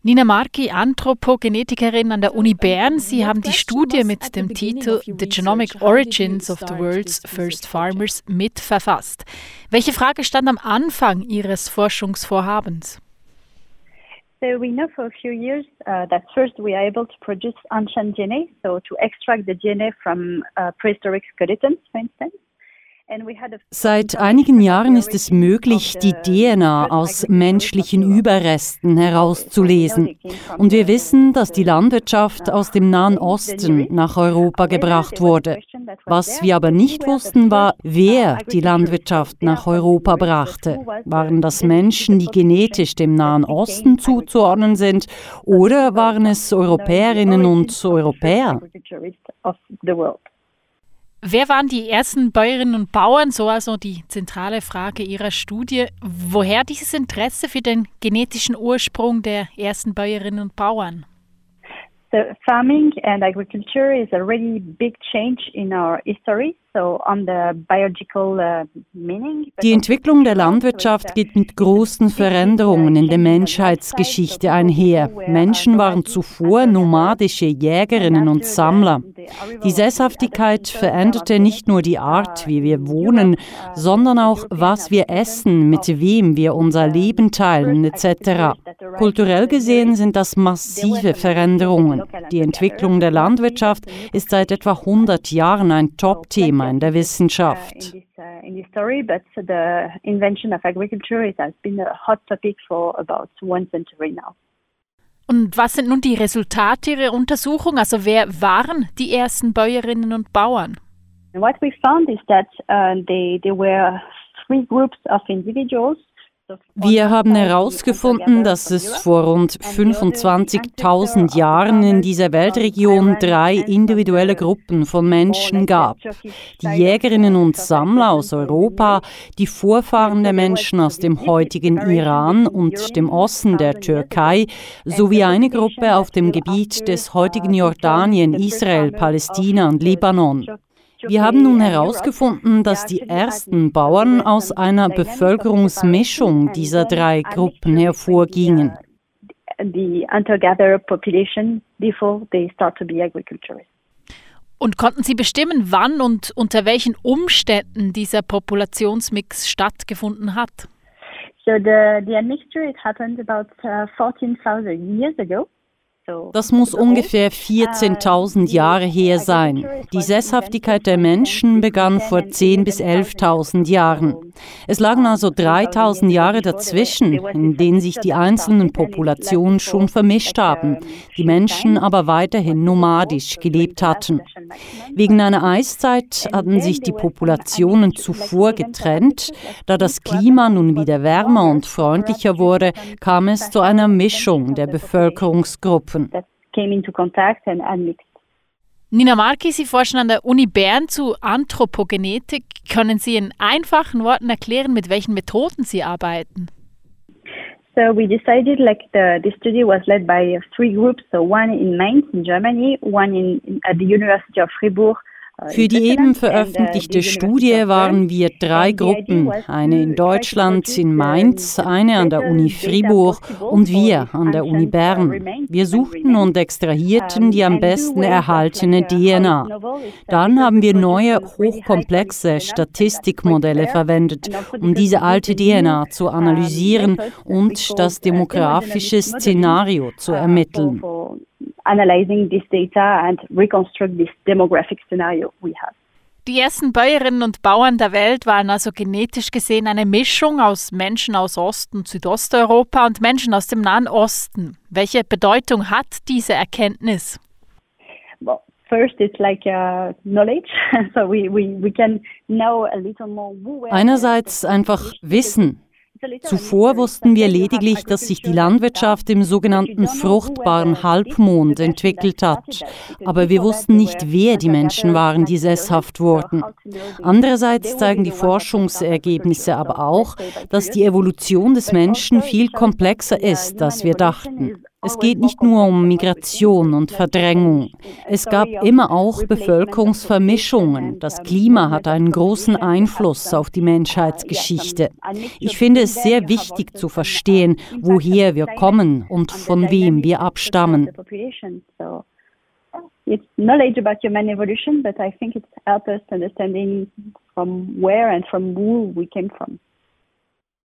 Nina Marchi, Anthropogenetikerin an der Uni Bern. Sie haben die Studie mit dem Titel The Genomic Origins of the World's First Farmers mitverfasst. Welche Frage stand am Anfang Ihres Forschungsvorhabens? So we know for a few years that first we are able to produce ancient DNA, so to extract the DNA from prehistoric skeletons, for instance. Seit einigen Jahren ist es möglich, die DNA aus menschlichen Überresten herauszulesen. Und wir wissen, dass die Landwirtschaft aus dem Nahen Osten nach Europa gebracht wurde. Was wir aber nicht wussten, war, wer die Landwirtschaft nach Europa brachte. Waren das Menschen, die genetisch dem Nahen Osten zuzuordnen sind, oder waren es Europäerinnen und Europäer? Wer waren die ersten Bäuerinnen und Bauern? So also die zentrale Frage Ihrer Studie. Woher dieses Interesse für den genetischen Ursprung der ersten Bäuerinnen und Bauern? So farming and agriculture is a really big change in our history. So on the biological meaning. Die Entwicklung der Landwirtschaft geht mit großen Veränderungen in der Menschheitsgeschichte einher. Menschen waren zuvor nomadische Jägerinnen und Sammler. Die Sesshaftigkeit veränderte nicht nur die Art, wie wir wohnen, sondern auch, was wir essen, mit wem wir unser Leben teilen, etc. Kulturell gesehen sind das massive Veränderungen. Die Entwicklung der Landwirtschaft ist seit etwa 100 Jahren ein Top-Thema in der Wissenschaft. In the story, but the invention of agriculture has been a hot topic for about 1 century now. Und was sind nun die Resultate Ihrer Untersuchung? Also wer waren die ersten Bäuerinnen und Bauern? And what we found is that there were 3 groups of individuals. Wir haben herausgefunden, dass es vor rund 25.000 Jahren in dieser Weltregion 3 individuelle Gruppen von Menschen gab. Die Jägerinnen und Sammler aus Europa, die Vorfahren der Menschen aus dem heutigen Iran und dem Osten der Türkei, sowie eine Gruppe auf dem Gebiet des heutigen Jordanien, Israel, Palästina und Libanon. Wir haben nun herausgefunden, dass die ersten Bauern aus einer Bevölkerungsmischung dieser 3 Gruppen hervorgingen. Und konnten Sie bestimmen, wann und unter welchen Umständen dieser Populationsmix stattgefunden hat? So the admixture happened about 14,000 years ago. Das muss ungefähr 14.000 Jahre her sein. Die Sesshaftigkeit der Menschen begann vor 10.000 bis 11.000 Jahren. Es lagen also 3.000 Jahre dazwischen, in denen sich die einzelnen Populationen schon vermischt haben, die Menschen aber weiterhin nomadisch gelebt hatten. Wegen einer Eiszeit hatten sich die Populationen zuvor getrennt. Da das Klima nun wieder wärmer und freundlicher wurde, kam es zu einer Mischung der Bevölkerungsgruppen. Nina Marchi, Sie forschen an der Uni Bern zu Anthropogenetik. Können Sie in einfachen Worten erklären, mit welchen Methoden Sie arbeiten? So we decided, the study was led by 3 groups, so one in Mainz in Germany, one at the University of Fribourg. Für die eben veröffentlichte Studie waren wir 3 Gruppen, eine in Deutschland, in Mainz, eine an der Uni Fribourg und wir an der Uni Bern. Wir suchten und extrahierten die am besten erhaltene DNA. Dann haben wir neue, hochkomplexe Statistikmodelle verwendet, um diese alte DNA zu analysieren und das demografische Szenario zu ermitteln. Analyzing this data and reconstruct this demographic scenario we have. Die ersten Bäuerinnen und Bauern der Welt waren also genetisch gesehen eine Mischung aus Menschen aus Ost- und Südosteuropa und Menschen aus dem Nahen Osten. Welche Bedeutung hat diese Erkenntnis? Well, first it's like knowledge, so we can know a little more. Einerseits einfach Wissen. Zuvor wussten wir lediglich, dass sich die Landwirtschaft im sogenannten fruchtbaren Halbmond entwickelt hat. Aber wir wussten nicht, wer die Menschen waren, die sesshaft wurden. Andererseits zeigen die Forschungsergebnisse aber auch, dass die Evolution des Menschen viel komplexer ist, als wir dachten. Es geht nicht nur um Migration und Verdrängung. Es gab immer auch Bevölkerungsvermischungen. Das Klima hat einen großen Einfluss auf die Menschheitsgeschichte. Ich finde es sehr wichtig zu verstehen, woher wir kommen und von wem wir abstammen. It's knowledge about human evolution, but I think it helps us understanding from where and from who we came from.